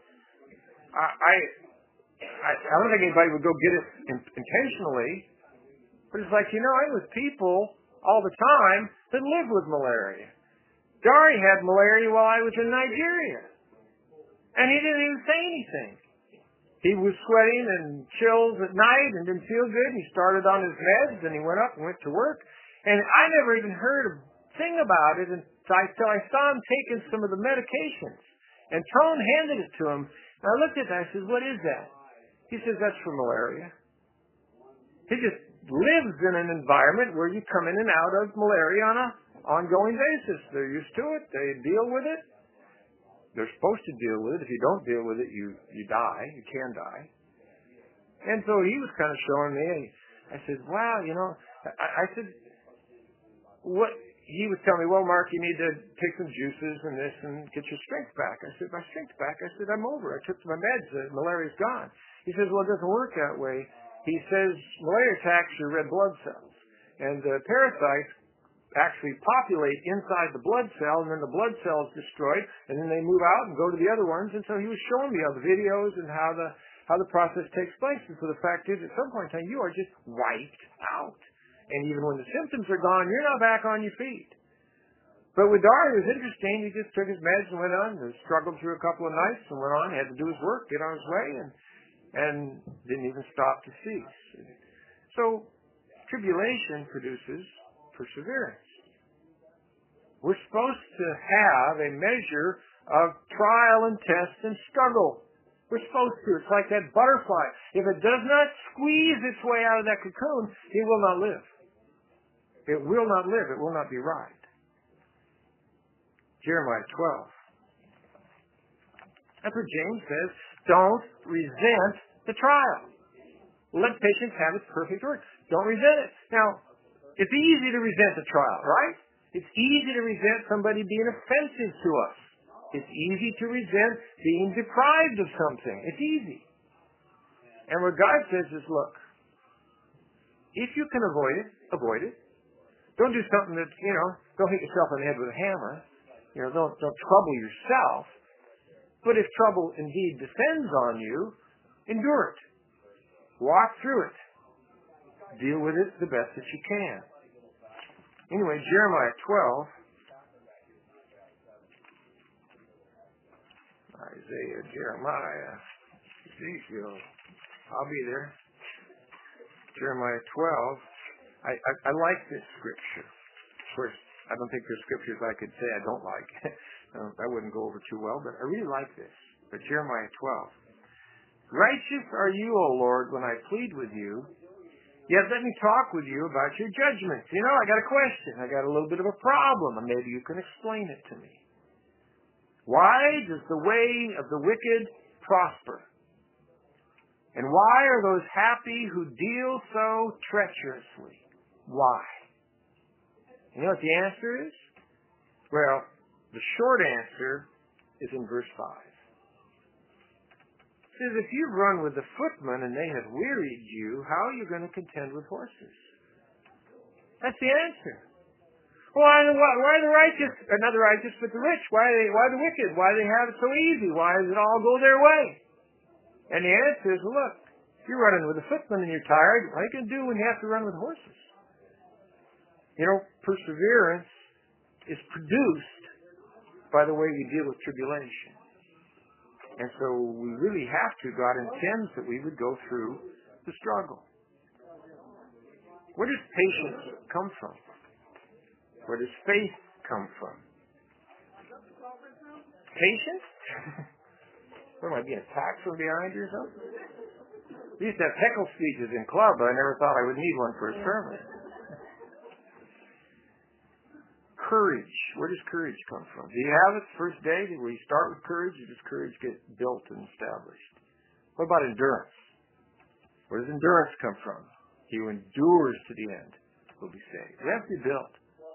S1: I don't think anybody would go get it intentionally. But it's like, I'm with people all the time that live with malaria. Dari had malaria while I was in Nigeria. And he didn't even say anything. He was sweating and chills at night and didn't feel good. He started on his meds and he went up and went to work. And I never even heard a thing about it until I saw him taking some of the medications. And Tone handed it to him. And I looked at that and I said, what is that? He says, that's for malaria. He just lives in an environment where you come in and out of malaria on an ongoing basis. They're used to it. They deal with it. They're supposed to deal with it. If you don't deal with it, you die. You can die. And so he was kind of showing me. I said, wow, I said, what? He was telling me, well, Mark, you need to take some juices and this and get your strength back. I said, my strength back? I said, I'm over. I took my meds. The malaria's gone. He says, well, it doesn't work that way. He says malaria attacks your red blood cells. And the parasites actually populate inside the blood cell, and then the blood cell is destroyed, and then they move out and go to the other ones. And so he was showing me all the videos and how the process takes place. And so the fact is, at some point in time, you are just wiped out. And even when the symptoms are gone, you're not back on your feet. But with Dari, it was interesting. He just took his meds and went on, and struggled through a couple of nights and went on. He had to do his work, get on his way, and didn't even stop to cease. So tribulation produces perseverance. We're supposed to have a measure of trial and test and struggle. We're supposed to. It's like that butterfly. If it does not squeeze its way out of that cocoon, it will not live. It will not live. It will not be right. Jeremiah 12. That's what James says. Don't resent the trial. Let patience have its perfect work. Don't resent it. Now, it's easy to resent a trial, right? It's easy to resent somebody being offensive to us. It's easy to resent being deprived of something. It's easy. And what God says is, look, if you can avoid it. Don't do something that, don't hit yourself on the head with a hammer. Don't trouble yourself. But if trouble indeed descends on you, endure it. Walk through it. Deal with it the best that you can. Anyway, Jeremiah 12. Isaiah, Jeremiah, Ezekiel. I'll be there. Jeremiah 12. I like this scripture. Of course, I don't think there's scriptures I could say I don't like. That wouldn't go over too well, but I really like this. But Jeremiah 12. Righteous are you, O Lord, when I plead with you. Yet let me talk with you about your judgments. I got a question. I got a little bit of a problem, and maybe you can explain it to me. Why does the way of the wicked prosper? And why are those happy who deal so treacherously? Why? You know what the answer is? Well, the short answer is in verse 5. It says, if you run with the footmen and they have wearied you, how are you going to contend with horses? That's the answer. Why the righteous, not the righteous, but the rich? Why the wicked? Why do they have it so easy? Why does it all go their way? And the answer is, look, if you're running with a footman and you're tired, what are you going to do when you have to run with horses? Perseverance is produced by the way we deal with tribulation. And so we really have to. God intends that we would go through the struggle. Where does patience come from? Where does faith come from? Patience? What, am I being attacked from behind or something? We used to have heckle speeches in club, but I never thought I would need one for a sermon. Courage. Where does courage come from? Do you have it first day? Where you start with courage, or does courage get built and established? What about endurance? Where does endurance come from? He who endures to the end will be saved. It has to be built.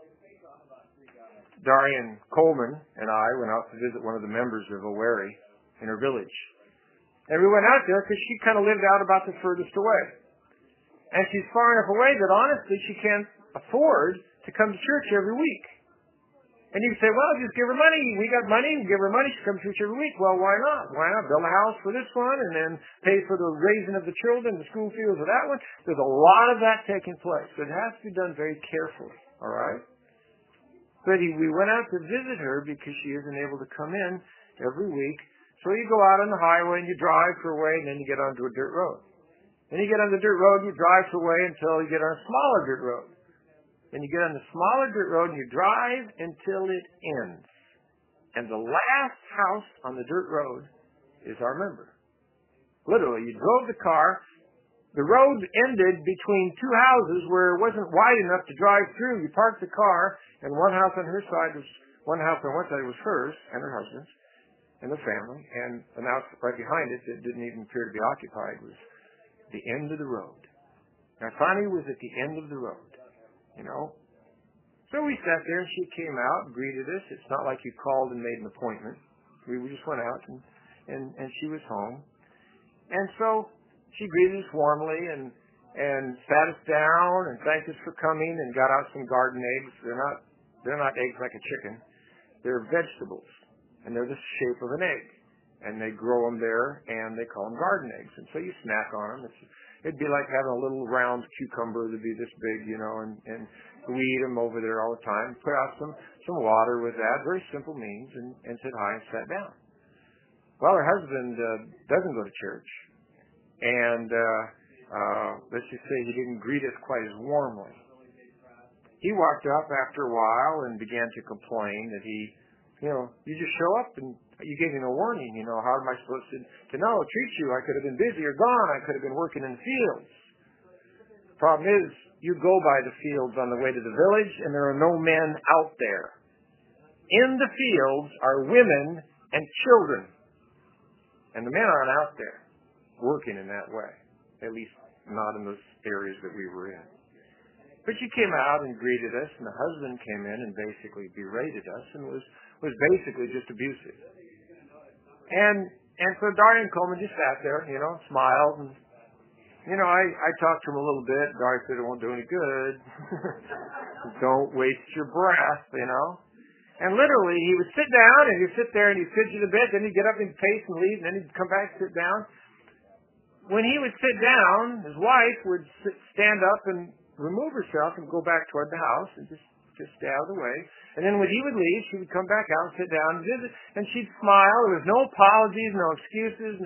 S1: Darian Coleman and I went out to visit one of the members of Oweri in her village. And we went out there because she kind of lived out about the furthest away. And she's far enough away that honestly she can't afford to come to church every week. And you say, well, just give her money. We got money. Give her money. She comes to church every week. Well, why not? Why not build a house for this one and then pay for the raising of the children, the school fees of that one? There's a lot of that taking place. So it has to be done very carefully. All right? But we went out to visit her because she isn't able to come in every week. So you go out on the highway and you drive for a way and then you get onto a dirt road. Then you get on the dirt road and you drive for a way until you get on a smaller dirt road. Then you get on the smaller dirt road and you drive until it ends. And the last house on the dirt road is our member. Literally, you drove the car. The road ended between two houses where it wasn't wide enough to drive through. You parked the car, and one house on one side was hers and her husband's and the family, and the house right behind it that didn't even appear to be occupied was the end of the road. Now, finally, it was at the end of the road. So we sat there and she came out and greeted us. It's not like you called and made an appointment. We just went out and she was home. And so she greeted us warmly and sat us down and thanked us for coming and got out some garden eggs. They're not eggs like a chicken. They're vegetables and they're the shape of an egg. And they grow them there and they call them garden eggs. And so you snack on them. It'd be like having a little round cucumber that'd be this big, and we eat them over there all the time. Put out some water with that, very simple means, and said hi and sat down. Well, her husband doesn't go to church, and let's just say he didn't greet us quite as warmly. He walked up after a while and began to complain that you just show up and you gave me no warning. How am I supposed to know, treat you? I could have been busy or gone. I could have been working in the fields. Problem is, you go by the fields on the way to the village, and there are no men out there. In the fields are women and children. And the men aren't out there working in that way, at least not in those areas that we were in. But she came out and greeted us, and the husband came in and basically berated us and was basically just abusive. And so Darian Coleman just sat there, smiled, and I talked to him a little bit. Darian said it won't do any good. Don't waste your breath, And literally, he would sit down, and he'd sit there, and he'd fidget a bit, then he'd get up and pace and leave, and then he'd come back and sit down. When he would sit down, his wife would stand up and remove herself and go back toward the house and just stay out of the way. And then when he would leave, she would come back out and sit down and visit. And she'd smile. There was no apologies, no excuses,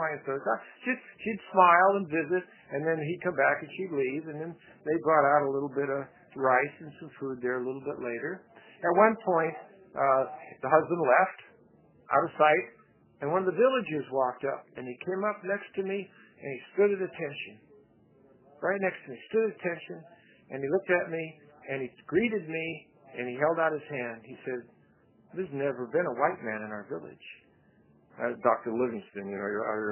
S1: she'd smile and visit. And then he'd come back and she'd leave. And then they brought out a little bit of rice and some food there a little bit later. At one point, the husband left, out of sight. And one of the villagers walked up. And he came up next to me and he stood at attention. Right next to me, stood at attention. And he looked at me and he greeted me. And he held out his hand. He said, "There's never been a white man in our village." Dr. Livingston, He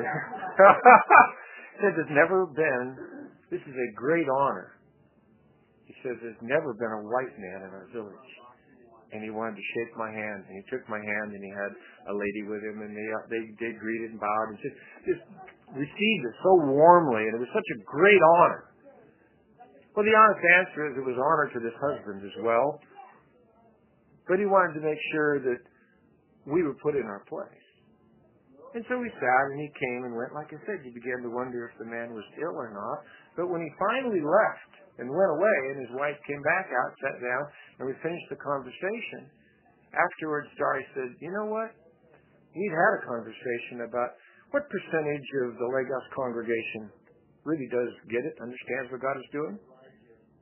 S1: said, "There's never been. This is a great honor." He says, "There's never been a white man in our village." And he wanted to shake my hand. And he took my hand and he had a lady with him. And they greeted and bowed and just received it so warmly. And it was such a great honor. Well, the honest answer is it was honor to this husband as well. But he wanted to make sure that we were put in our place. And so we sat, and he came and went. Like I said, you began to wonder if the man was ill or not. But when he finally left and went away, and his wife came back out, sat down, and we finished the conversation, afterwards, Dari said, "You know what? We'd had a conversation about what percentage of the Lagos congregation really does get it, understands what God is doing.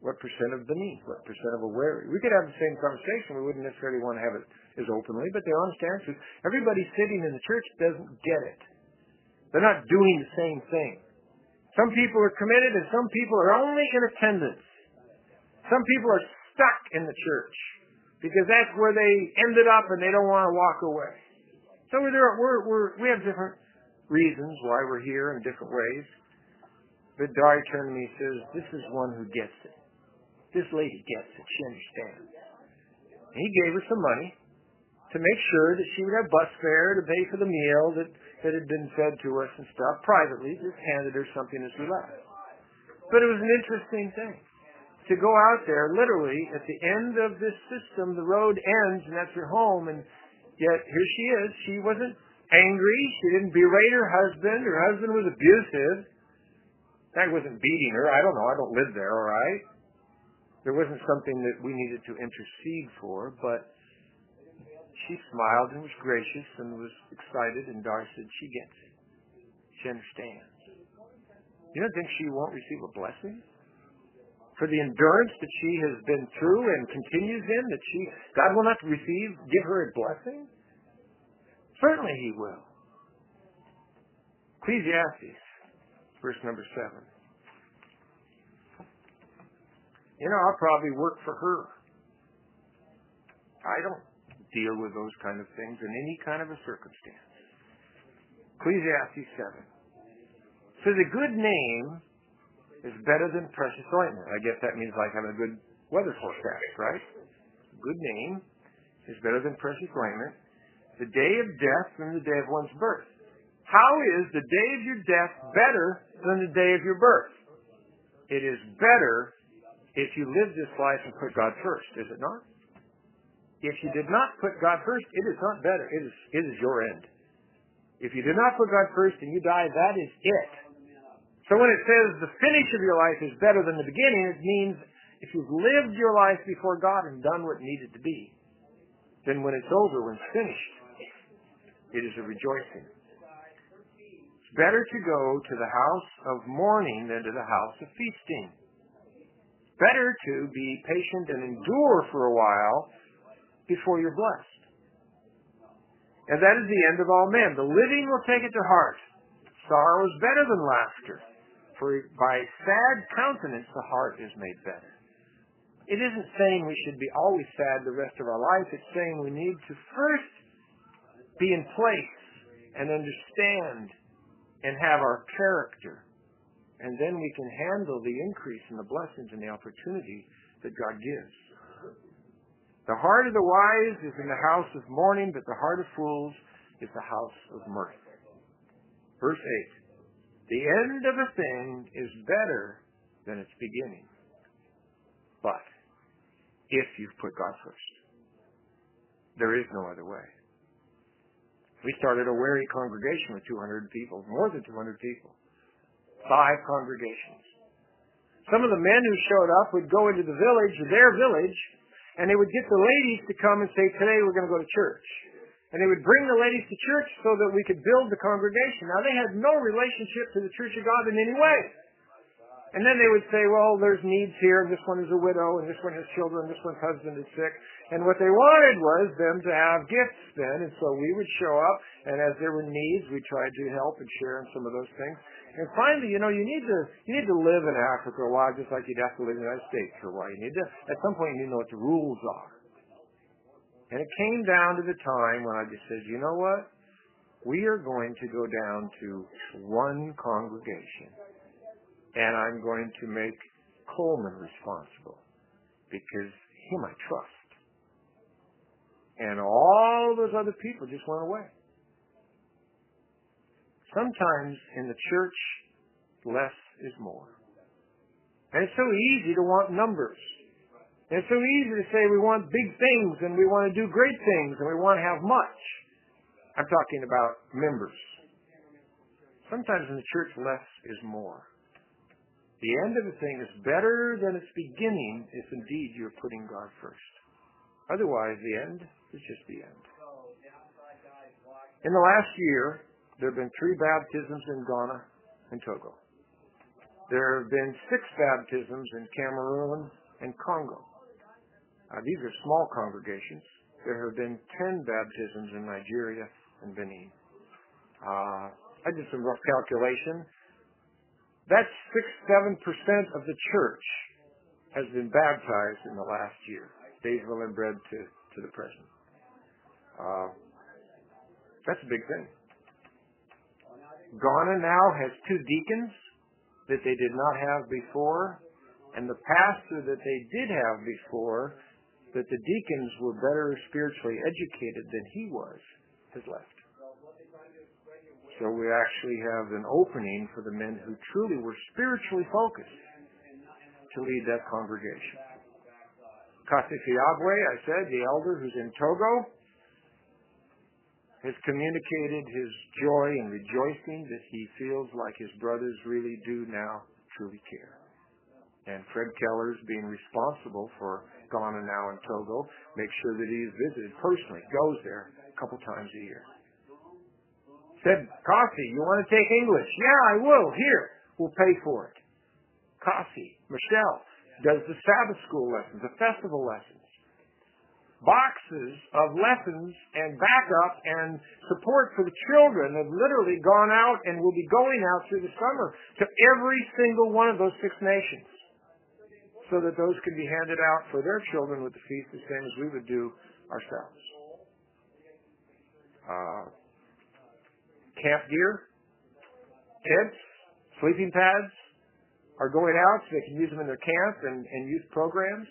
S1: What percent of the need? What percent of a worry? We could have the same conversation. We wouldn't necessarily want to have it as openly, but the honest answer is everybody sitting in the church doesn't get it. They're not doing the same thing. Some people are committed and some people are only in attendance. Some people are stuck in the church because that's where they ended up and they don't want to walk away. So we have different reasons why we're here in different ways. But Dari turned to me and says, this is one who gets it. This lady gets it. She understands. And he gave her some money to make sure that she would have bus fare to pay for the meal that had been fed to us and stuff privately. Just handed her something as we left. But it was an interesting thing. To go out there, literally, at the end of this system, the road ends and that's her home. And yet, here she is. She wasn't angry. She didn't berate her husband. Her husband was abusive. That wasn't beating her. I don't know. I don't live there, all right? There wasn't something that we needed to intercede for, but she smiled and was gracious and was excited, and Dar said, she gets it. She understands. You don't think she won't receive a blessing? For the endurance that she has been through and continues in, that God will not give her a blessing? Certainly He will. Ecclesiastes, verse number 7. You know, I'll probably work for her. I don't deal with those kind of things in any kind of a circumstance. Ecclesiastes 7. Says a good name is better than precious ointment. I guess that means like having a good weather forecast, right? Good name is better than precious ointment. The day of death than the day of one's birth. How is the day of your death better than the day of your birth? It is better if you live this life and put God first, is it not? If you did not put God first, it is not better. It is your end. If you did not put God first and you die, that is it. So when it says the finish of your life is better than the beginning, it means if you've lived your life before God and done what needed to be, then when it's over, when it's finished, it is a rejoicing. It's better to go to the house of mourning than to the house of feasting. Better to be patient and endure for a while before you're blessed. And that is the end of all men. The living will take it to heart. Sorrow is better than laughter, for by sad countenance the heart is made better. It isn't saying we should be always sad the rest of our life. It's saying we need to first be in place and understand and have our character. And then we can handle the increase in the blessings and the opportunity that God gives. The heart of the wise is in the house of mourning, but the heart of fools is the house of mirth. Verse 8. The end of a thing is better than its beginning. But if you've put God first, there is no other way. We started a weary congregation with 200 people, more than 200 people. 5 congregations. Some of the men who showed up would go into the village, their village, and they would get the ladies to come and say, today we're going to go to church. And they would bring the ladies to church so that we could build the congregation. Now, they had no relationship to the Church of God in any way. And then they would say, well, there's needs here, and this one is a widow, and this one has children, and this one's husband is sick. And what they wanted was them to have gifts then, and so we would show up, and as there were needs, we tried to help and share in some of those things. And finally, you know, you need to live in Africa a while, just like you'd have to live in the United States for a while. At some point, you need to know what the rules are. And it came down to the time when I just said, you know what? We are going to go down to one congregation, and I'm going to make Coleman responsible, because him I trust. And all those other people just went away. Sometimes in the church, less is more. And it's so easy to want numbers. And it's so easy to say we want big things and we want to do great things and we want to have much. I'm talking about members. Sometimes in the church, less is more. The end of a thing is better than its beginning if indeed you're putting God first. Otherwise, the end is just the end. In the last year, there have been 3 baptisms in Ghana and Togo. There have been 6 baptisms in Cameroon and Congo. These are small congregations. There have been 10 baptisms in Nigeria and Benin. I did some rough calculation. That's 6-7% of the church has been baptized in the last year, days of unleavened bread to the present. That's a big thing. Ghana now has 2 deacons that they did not have before, and the pastor that they did have before, that the deacons were better spiritually educated than he was, has left. So we actually have an opening for the men who truly were spiritually focused to lead that congregation. Kasi Fiabwe, I said, the elder who's in Togo, has communicated his joy and rejoicing that he feels like his brothers really do now truly care. And Fred Keller's being responsible for Ghana now and Togo, makes sure that he's visited personally, goes there a couple times a year. Said, Kasi, you want to take English? Yeah, I will. Here, we'll pay for it. Kasi, Michelle, does the Sabbath school lessons, the festival lessons. Boxes of lessons and backup and support for the children have literally gone out and will be going out through the summer to every single one of those 6 nations so that those can be handed out for their children with the feast the same as we would do ourselves. Camp gear, tents, sleeping pads are going out so they can use them in their camp and youth programs.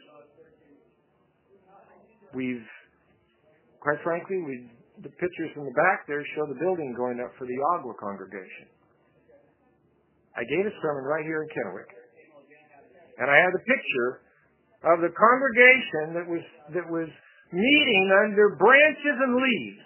S1: Quite frankly, the pictures in the back there show the building going up for the Agua congregation. I gave a sermon right here in Kennewick, and I had a picture of the congregation that was meeting under branches and leaves,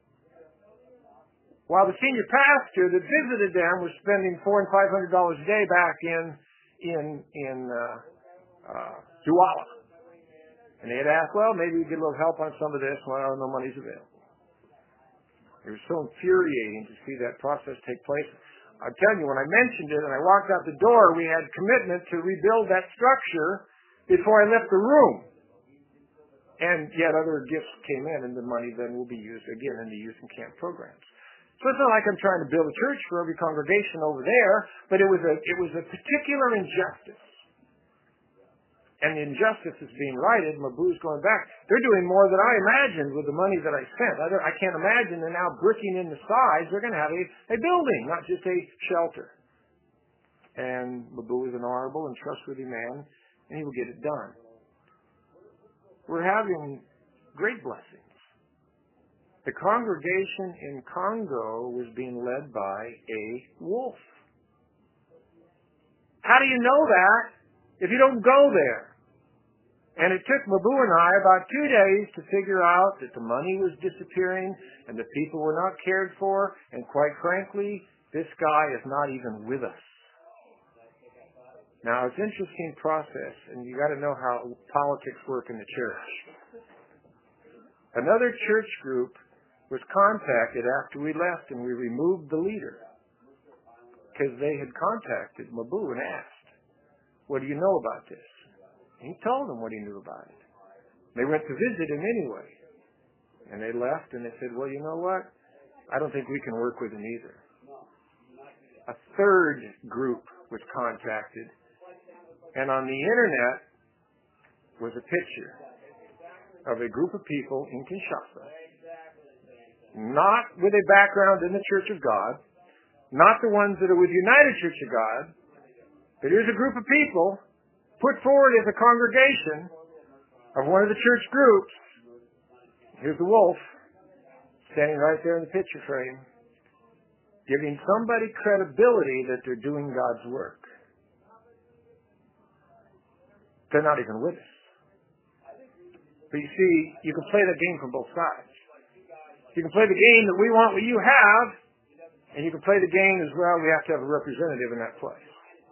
S1: while the senior pastor that visited them was spending $400 and $500 a day back in Douala. And they had asked, well, maybe we get a little help on some of this when no money's available. It was so infuriating to see that process take place. I'm telling you, when I mentioned it and I walked out the door, we had commitment to rebuild that structure before I left the room. And yet other gifts came in, and the money then will be used again in the youth and camp programs. So it's not like I'm trying to build a church for every congregation over there, but it was a particular injustice. And the injustice is being righted. Mabu's going back. They're doing more than I imagined with the money that I spent. I can't imagine they're now bricking in the sides. They're going to have a building, not just a shelter. And Mabu is an honorable and trustworthy man, and he will get it done. We're having great blessings. The congregation in Congo was being led by a wolf. How do you know that if you don't go there? And it took Mabu and I about 2 days to figure out that the money was disappearing and the people were not cared for, and quite frankly, this guy is not even with us. Now, it's an interesting process, and you got to know how politics work in the church. Another church group was contacted after we left, and we removed the leader because they had contacted Mabu and asked, what do you know about this? And he told them what he knew about it. They went to visit him anyway. And they left, and they said, well, you know what? I don't think we can work with him either. A third group was contacted, and on the internet was a picture of a group of people in Kinshasa, not with a background in the Church of God, not the ones that are with United Church of God, but here's a group of people put forward as a congregation of one of the church groups. Here's the wolf standing right there in the picture frame, giving somebody credibility that they're doing God's work. They're not even with us. But you see, you can play that game from both sides. You can play the game that we want what you have, and you can play the game as well. We have to have a representative in that place.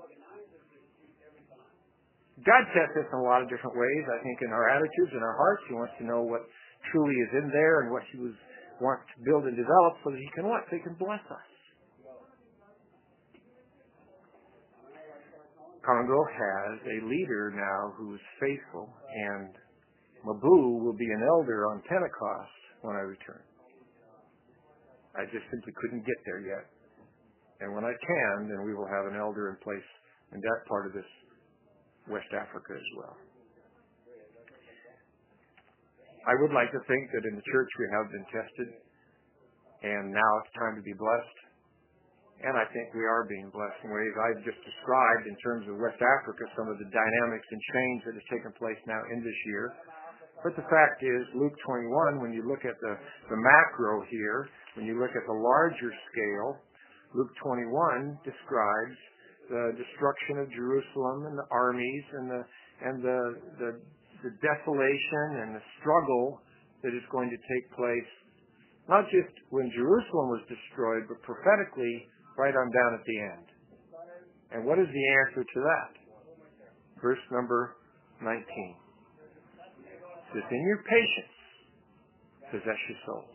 S1: God tests us in a lot of different ways, I think, in our attitudes and our hearts. He wants to know what truly is in there and what He wants to build and develop so that He can what? So He can bless us. Congo has a leader now who is faithful, and Mabu will be an elder on Pentecost when I return. I just simply couldn't get there yet. And when I can, then we will have an elder in place in that part of this West Africa as well. I would like to think that in the church we have been tested, and now it's time to be blessed. And I think we are being blessed in ways I've just described in terms of West Africa, some of the dynamics and change that has taken place now in this year. But the fact is, Luke 21, when you look at the macro here, when you look at the larger scale, Luke 21 describes the destruction of Jerusalem and the armies and the desolation and the struggle that is going to take place, not just when Jerusalem was destroyed, but prophetically right on down at the end. And what is the answer to that? Verse number 19. It says, in your patience, possess your souls.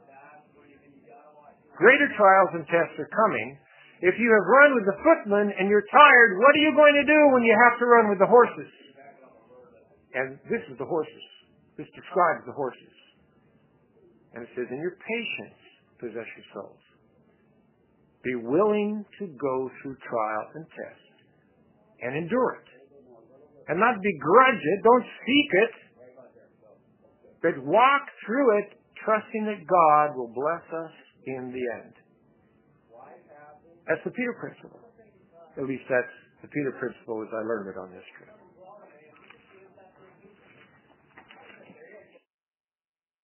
S1: Greater trials and tests are coming. If you have run with the footmen and you're tired, what are you going to do when you have to run with the horses? And this is the horses. This describes the horses. And it says, in your patience, possess your souls. Be willing to go through trial and test and endure it. And not begrudge it. Don't seek it. But walk through it, trusting that God will bless us in the end. That's the Peter principle. At least that's the Peter principle as I learned it on this trip.